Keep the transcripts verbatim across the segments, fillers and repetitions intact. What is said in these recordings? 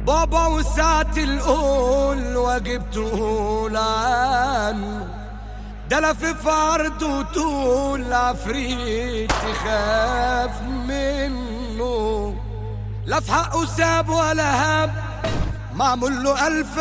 بابا وساعة القول واجب تقول عنه، ده لف عرض وطول عفريت تخاف منه، لا في حقه ساب ولا هاب، معمول له ألف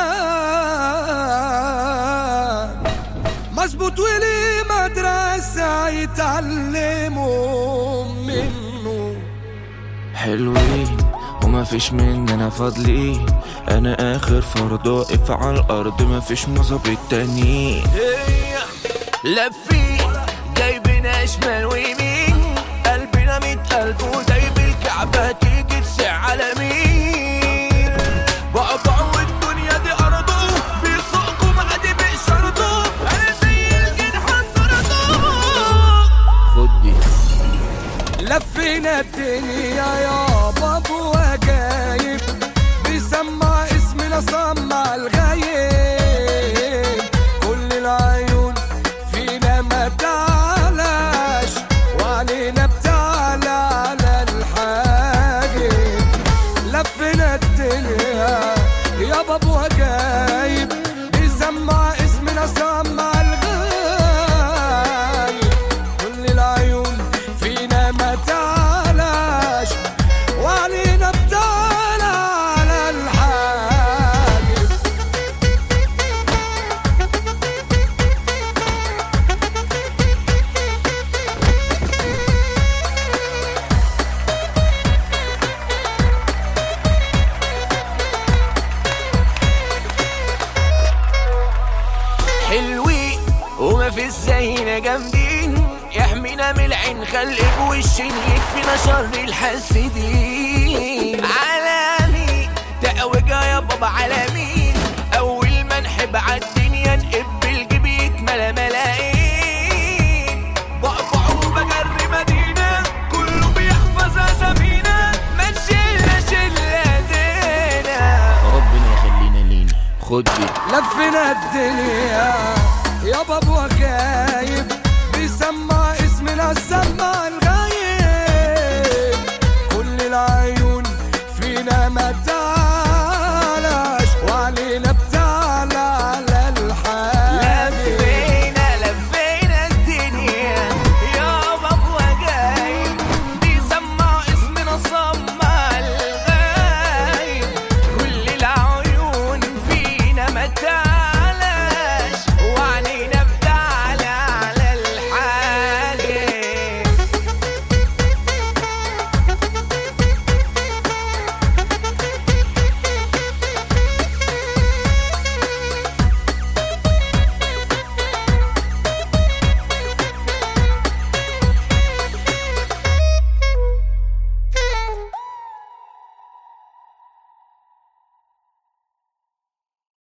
حساب، مظبوط وليه مدرسة يتعلموا منه. حلوين وما فيش مننا فاضلين، انا اخر فرد واقف على الارض، ما فيش مظابيط تانيين. لفين جايبنا شمال ويمين، قلبنا ميت قلب ودايب الكعبة تيجي تسع على مين. بقبع والدنيا دي أرضه بيسوقكم عادي بإشارته، أنا زي الجنحة فرضه. خد دي. لفينا الدنيا يا بابو وجايب، بيسمع اسمنا سمع الغايب، كل العيون فينا ما تعلاش وعلينا بتعلى على الحاجب. لفينا الدنيا يا بابو وجايب، بيسمع اسمنا سمع الغايب، كل العيون فينا ما تعلاش وعلينا بتعلى على الحاجب. حلوين وما في زينا جامدين، يحمينا من العين خلق وشين، يكفينا شر الحاسدين. عالمي تقوجة يا بابا عالمين، أول ما نحب عالدنيا نقب الجيب يتملى ملايين. بقبع وبجري مدينة كله بيحفظ أسامينا، ما نشيلش الأدينا، ربنا يخلينا لينا. خد دي. لفينا الدنيا يا بابو غايب، بيسمع اسمنا سمع الغايب، كل العيون فينا ما